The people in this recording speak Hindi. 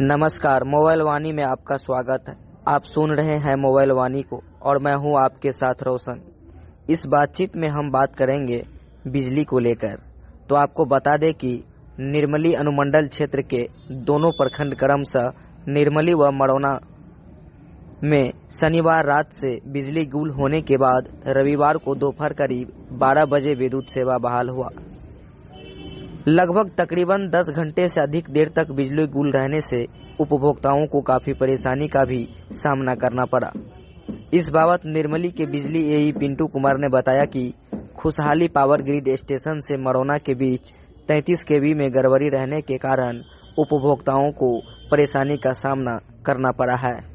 नमस्कार, मोबाइल वाणी में आपका स्वागत है। आप सुन रहे हैं मोबाइल वाणी को और मैं हूं आपके साथ रोशन। इस बातचीत में हम बात करेंगे बिजली को लेकर। तो आपको बता दें कि निर्मली अनुमंडल क्षेत्र के दोनों प्रखंड क्रमशः निर्मली व मड़ौना में शनिवार रात से बिजली गुल होने के बाद रविवार को दोपहर करीब 12 बजे विद्युत सेवा बहाल हुआ। लगभग तकरीबन 10 घंटे से अधिक देर तक बिजली गुल रहने से उपभोक्ताओं को काफी परेशानी का भी सामना करना पड़ा। इस बाबत निर्मली के बिजली एई पिंटू कुमार ने बताया कि खुशहाली पावर ग्रिड स्टेशन से मड़ौना के बीच 33 केवी में गड़बड़ी रहने के कारण उपभोक्ताओं को परेशानी का सामना करना पड़ा है।